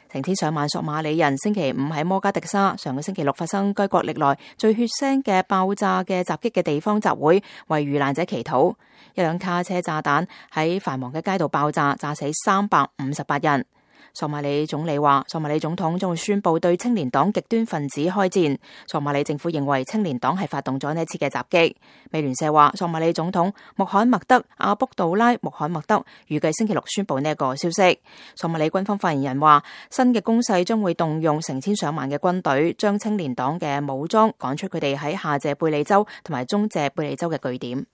成千上萬索馬里人星期五喺摩加迪沙，上個星期六發生該國歷來最血腥嘅爆炸嘅襲擊嘅地方集會，為遇難者祈禱。一輛卡車炸彈喺繁忙嘅街道爆炸，炸死358人。索馬里總理話，索馬里總統將會宣布對青年黨極端分子開戰。索馬里政府認為青年黨係發動咗呢一次嘅襲擊。美聯社話，索馬里總統穆罕默德阿卜杜拉穆罕默德預計星期六宣布呢一個消息。索馬里軍方發言人話，新嘅攻勢將會動用成千上萬嘅軍隊，將青年黨嘅武裝趕出佢哋喺下謝貝利州同埋中謝貝利州嘅據點。